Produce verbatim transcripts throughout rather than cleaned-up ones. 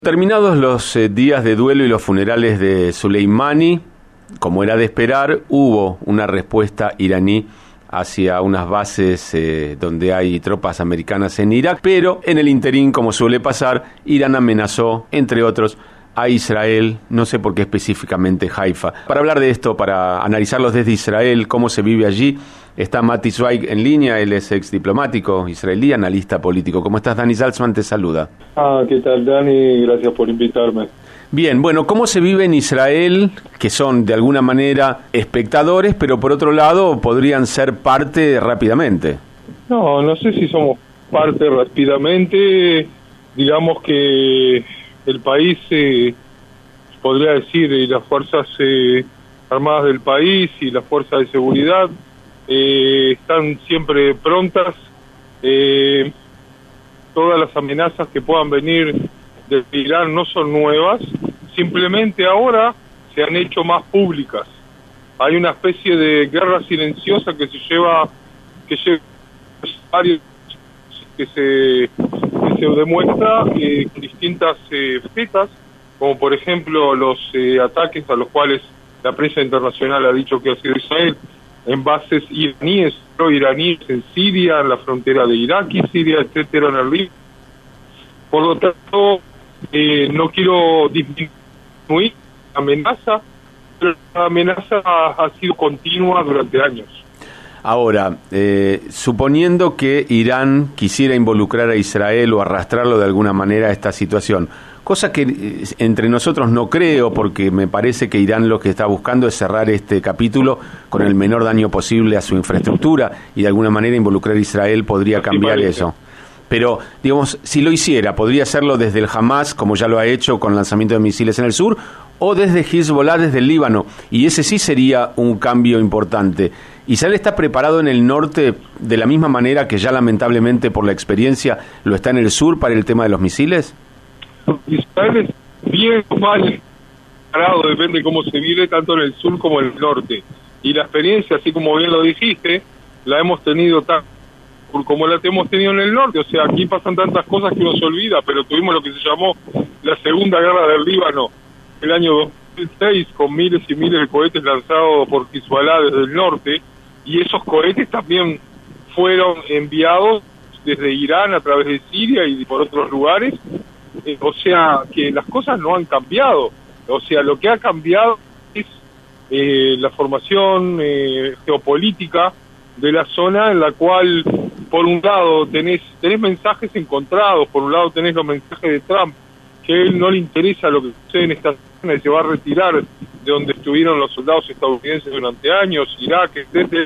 Terminados los eh, días de duelo y los funerales de Soleimani, como era de esperar, hubo una respuesta iraní hacia unas bases eh, donde hay tropas americanas en Irak, pero en el interín, como suele pasar, Irán amenazó, entre otros, a Israel, no sé por qué específicamente Haifa. Para hablar de esto, para analizarlos desde Israel, cómo se vive allí, está Mati Zweig en línea. Él es ex diplomático israelí, analista político. ¿Cómo estás? Dani Salzman te saluda. Ah, ¿qué tal, Dani? Gracias por invitarme. Bien, bueno, ¿cómo se vive en Israel? Que son de alguna manera espectadores, pero por otro lado podrían ser parte rápidamente. No, no sé si somos parte rápidamente. Digamos que el país, eh, podría decir, y las fuerzas eh, armadas del país y las fuerzas de seguridad eh, están siempre prontas. Eh, todas las amenazas que puedan venir de Irán no son nuevas, simplemente ahora se han hecho más públicas. Hay una especie de guerra silenciosa que se lleva, que lleva que se que se demuestra eh, distintas eh, fetas, como por ejemplo los eh, ataques a los cuales la prensa internacional ha dicho que ha sido Israel en bases iraníes, pro iraníes en Siria, en la frontera de Irak y Siria, etcétera, en el Líbano. Por lo tanto, eh, no quiero disminuir la amenaza, pero la amenaza ha, ha sido continua durante años. Ahora, eh, suponiendo que Irán quisiera involucrar a Israel o arrastrarlo de alguna manera a esta situación, cosa que eh, entre nosotros no creo, porque me parece que Irán lo que está buscando es cerrar este capítulo con el menor daño posible a su infraestructura, y de alguna manera involucrar a Israel podría cambiar eso. Pero, digamos, si lo hiciera, podría hacerlo desde el Hamas, como ya lo ha hecho con lanzamiento de misiles en el sur, o desde Hezbollah, desde el Líbano, y ese sí sería un cambio importante. ¿Israel está preparado en el norte de la misma manera que ya lamentablemente por la experiencia lo está en el sur para el tema de los misiles? Israel es bien o mal preparado, depende de cómo se vive tanto en el sur como en el norte. Y la experiencia, así como bien lo dijiste, la hemos tenido tan como la hemos tenido en el norte. O sea, aquí pasan tantas cosas que uno se olvida, pero tuvimos lo que se llamó la Segunda Guerra del Líbano el año dos mil seis, con miles y miles de cohetes lanzados por Hezbollah desde el norte, y esos cohetes también fueron enviados desde Irán a través de Siria y por otros lugares. Eh, o sea, que las cosas no han cambiado. O sea, lo que ha cambiado es eh, la formación eh, geopolítica de la zona, en la cual, por un lado, tenés, tenés mensajes encontrados. Por un lado tenés los mensajes de Trump, que a él no le interesa lo que sucede en esta zona y se va a retirar de donde estuvieron los soldados estadounidenses durante años, Irak, etcétera,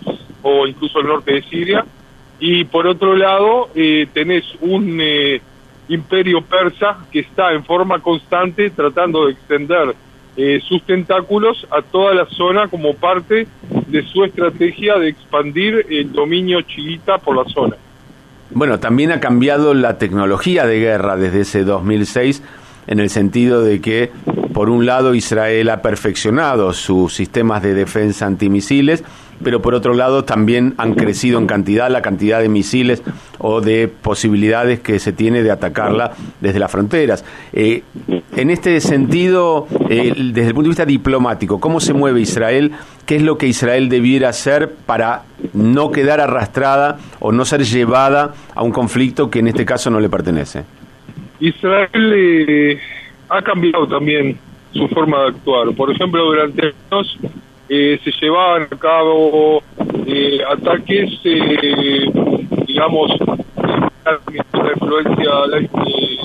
o incluso el norte de Siria. Y por otro lado, eh, tenés un eh, imperio persa que está en forma constante tratando de extender eh, sus tentáculos a toda la zona como parte de su estrategia de expandir el dominio chiita por la zona. Bueno, también ha cambiado la tecnología de guerra desde ese dos mil seis, en el sentido de que, por un lado, Israel ha perfeccionado sus sistemas de defensa antimisiles, pero por otro lado también han crecido en cantidad la cantidad de misiles o de posibilidades que se tiene de atacarla desde las fronteras. Eh, en este sentido, eh, desde el punto de vista diplomático, ¿cómo se mueve Israel? ¿Qué es lo que Israel debiera hacer para no quedar arrastrada o no ser llevada a un conflicto que en este caso no le pertenece? Israel eh, ha cambiado también su forma de actuar. Por ejemplo, durante años eh, se llevaban a cabo eh, ataques, eh, digamos, la influencia iraní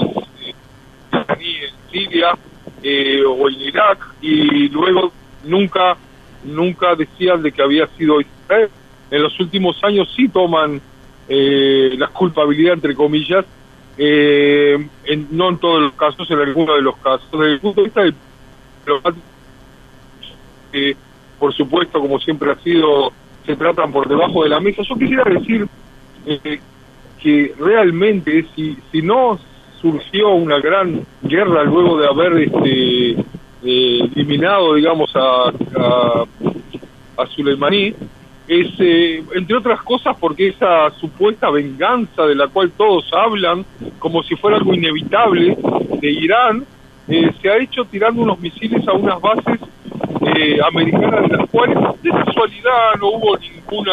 en Siria eh, o en Irak, y luego nunca, nunca decían de que había sido Israel. En los últimos años sí toman eh, la culpabilidad, entre comillas, Eh, en, no en todos los casos, en algunos de los casos. Desde el punto de vista del diplomático, eh, por supuesto, como siempre ha sido, se tratan por debajo de la mesa. Yo quisiera decir eh, que realmente, si, si no surgió una gran guerra luego de haber este, eh, eliminado, digamos, a, a, a Soleimani, es, eh, entre otras cosas, porque esa supuesta venganza de la cual todos hablan, como si fuera algo inevitable de Irán, eh, se ha hecho tirando unos misiles a unas bases eh, americanas, de las cuales de casualidad no hubo ninguna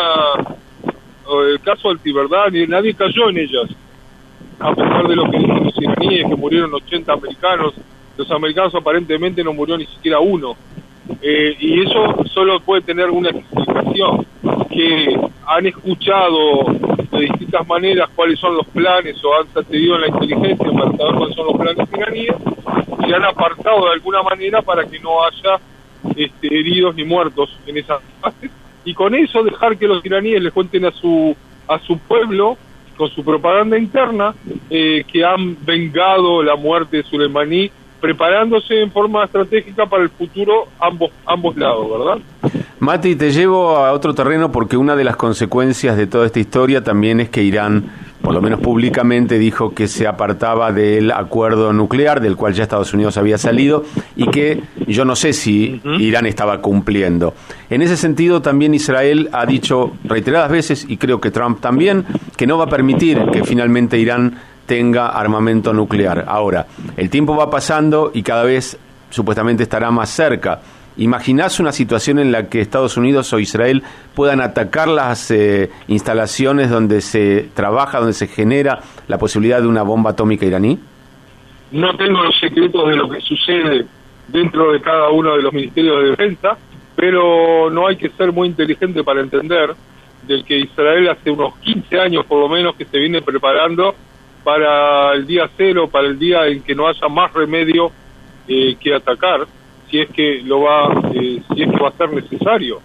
eh, casualty, ¿verdad? Ni nadie cayó en ellas, a pesar de lo que dicen los iraníes, que murieron ochenta americanos. Los americanos aparentemente no murió ni siquiera uno. Eh, y eso solo puede tener una explicación, que han escuchado de distintas maneras cuáles son los planes, o han tenido en la inteligencia para saber cuáles son los planes iraníes, y han apartado de alguna manera para que no haya este, heridos ni muertos en esas fases, y con eso dejar que los iraníes les cuenten a su a su pueblo, con su propaganda interna, eh, que han vengado la muerte de Soleimani, preparándose en forma estratégica para el futuro ambos ambos lados, ¿verdad? Mati, te llevo a otro terreno porque una de las consecuencias de toda esta historia también es que Irán, por lo menos públicamente, dijo que se apartaba del acuerdo nuclear, del cual ya Estados Unidos había salido, y que yo no sé si uh-huh. Irán estaba cumpliendo. En ese sentido, también Israel ha dicho reiteradas veces, y creo que Trump también, que no va a permitir que finalmente Irán tenga armamento nuclear. Ahora, el tiempo va pasando y cada vez supuestamente estará más cerca. ¿Imaginás una situación en la que Estados Unidos o Israel puedan atacar las eh, instalaciones donde se trabaja, donde se genera la posibilidad de una bomba atómica iraní? No tengo los secretos de lo que sucede dentro de cada uno de los ministerios de defensa, pero no hay que ser muy inteligente para entender del que Israel hace unos quince años por lo menos que se viene preparando para el día cero, para el día en que no haya más remedio eh, que atacar, si es que lo va, eh, si es que va a ser necesario.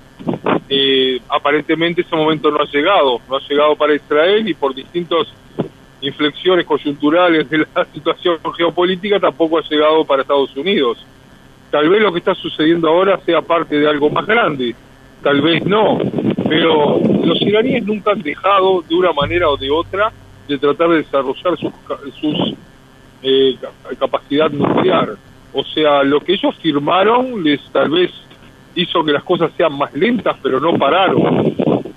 Eh, aparentemente ese momento no ha llegado, no ha llegado para Israel, y por distintas inflexiones coyunturales de la situación geopolítica tampoco ha llegado para Estados Unidos. Tal vez lo que está sucediendo ahora sea parte de algo más grande, tal vez no, pero los iraníes nunca han dejado de una manera o de otra de tratar de desarrollar sus, sus eh, capacidad nuclear. O sea, lo que ellos firmaron les tal vez hizo que las cosas sean más lentas, pero no pararon.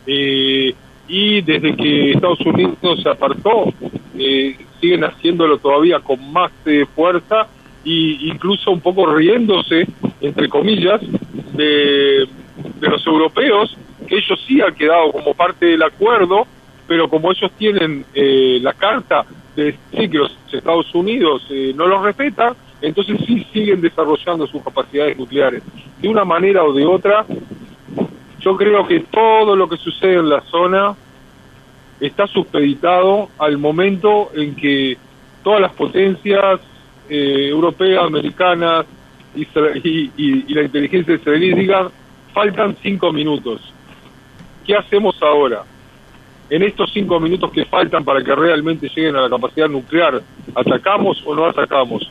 Eh, y desde que Estados Unidos se apartó, eh, siguen haciéndolo todavía con más eh, fuerza, e incluso un poco riéndose, entre comillas, de, de los europeos, que ellos sí han quedado como parte del acuerdo, pero como ellos tienen eh, la carta de decir que los Estados Unidos eh, no los respetan, entonces sí siguen desarrollando sus capacidades nucleares. De una manera o de otra, yo creo que todo lo que sucede en la zona está supeditado al momento en que todas las potencias eh, europeas, americanas y, y, y la inteligencia israelí digan, faltan cinco minutos. ¿Qué hacemos ahora? En estos cinco minutos que faltan para que realmente lleguen a la capacidad nuclear, ¿atacamos o no atacamos?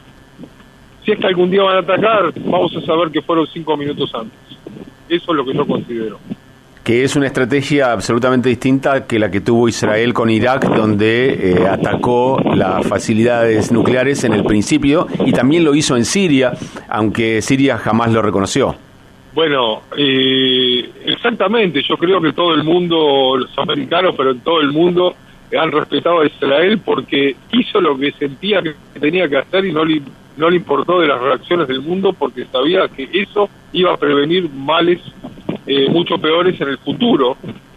Si es que algún día van a atacar, vamos a saber que fueron cinco minutos antes. Eso es lo que yo considero. Que es una estrategia absolutamente distinta que la que tuvo Israel con Irak, donde eh, atacó las facilidades nucleares en el principio, y también lo hizo en Siria, aunque Siria jamás lo reconoció. Bueno, eh, exactamente, yo creo que todo el mundo, los americanos, pero en todo el mundo, han respetado a Israel porque hizo lo que sentía que tenía que hacer y no le, no le importó de las reacciones del mundo, porque sabía que eso iba a prevenir males eh, mucho peores en el futuro.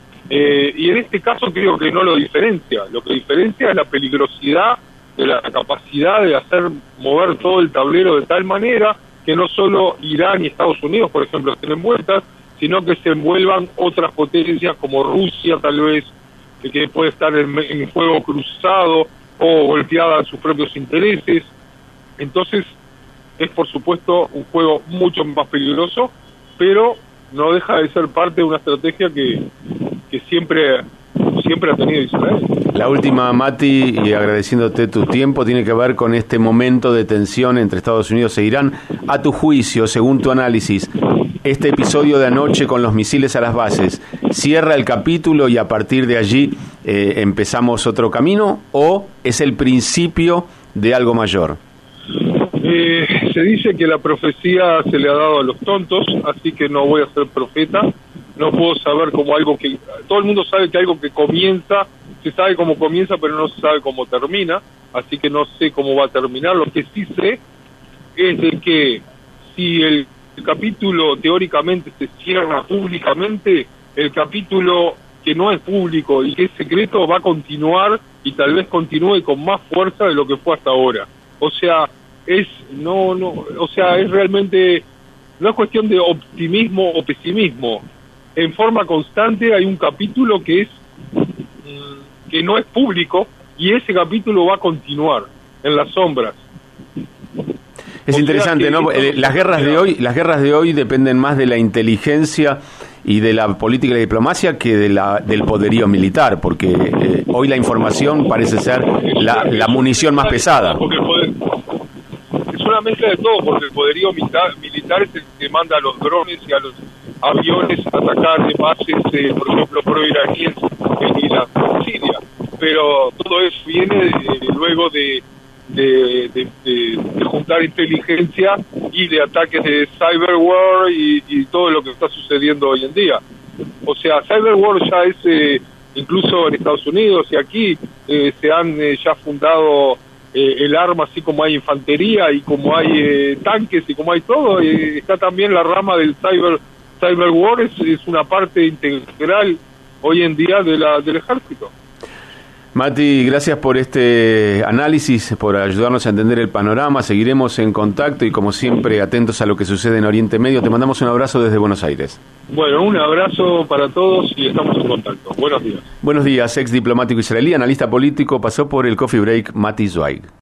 Eh, y en este caso creo que no lo diferencia, lo que diferencia es la peligrosidad de la capacidad de hacer mover todo el tablero de tal manera que no solo Irán y Estados Unidos, por ejemplo, estén envueltas, sino que se envuelvan otras potencias como Rusia, tal vez, que puede estar en, en juego cruzado o golpeada en sus propios intereses. Entonces, es por supuesto un juego mucho más peligroso, pero no deja de ser parte de una estrategia que, que siempre, siempre ha tenido Israel. La última, Mati, y agradeciéndote tu tiempo, tiene que ver con este momento de tensión entre Estados Unidos e Irán. A tu juicio, según tu análisis, este episodio de anoche con los misiles a las bases, ¿cierra el capítulo y a partir de allí eh, empezamos otro camino, o es el principio de algo mayor? Eh, se dice que la profecía se le ha dado a los tontos, así que no voy a ser profeta, no puedo saber como algo que... Todo el mundo sabe que algo que comienza, se sabe cómo comienza, pero no se sabe cómo termina, así que no sé cómo va a terminar. Lo que sí sé es de que si el, el capítulo teóricamente se cierra públicamente, el capítulo que no es público y que es secreto va a continuar y tal vez continúe con más fuerza de lo que fue hasta ahora. O sea, es no no, o sea, es realmente no es cuestión de optimismo o pesimismo. En forma constante hay un capítulo que es mmm, que no es público y ese capítulo va a continuar en las sombras. Es o interesante, ¿no? Eh, las guerras de hoy, las guerras de hoy dependen más de la inteligencia y de la política y la diplomacia que de la del poderío militar, porque eh, hoy la información parece ser la, la munición más pesada. Porque el poder, es una mezcla de todo, porque el poderío militar, militar es el que manda a los drones y a los aviones a atacar de bases, eh, por ejemplo, pro-iraníes en Irak, en Siria. Pero todo eso viene eh, luego de De, de, de, de juntar inteligencia y de ataques de cyberwar y, y todo lo que está sucediendo hoy en día. O sea, cyberwar ya es, eh, incluso en Estados Unidos y aquí, eh, se han eh, ya fundado eh, el arma, así como hay infantería y como hay eh, tanques y como hay todo, eh, está también la rama del cyber cyberwar, es, es una parte integral hoy en día de la del ejército. Mati, gracias por este análisis, por ayudarnos a entender el panorama. Seguiremos en contacto y, como siempre, atentos a lo que sucede en Oriente Medio. Te mandamos un abrazo desde Buenos Aires. Bueno, un abrazo para todos y estamos en contacto. Buenos días. Buenos días, ex diplomático israelí, analista político, pasó por el Coffee Break, Mati Zweig.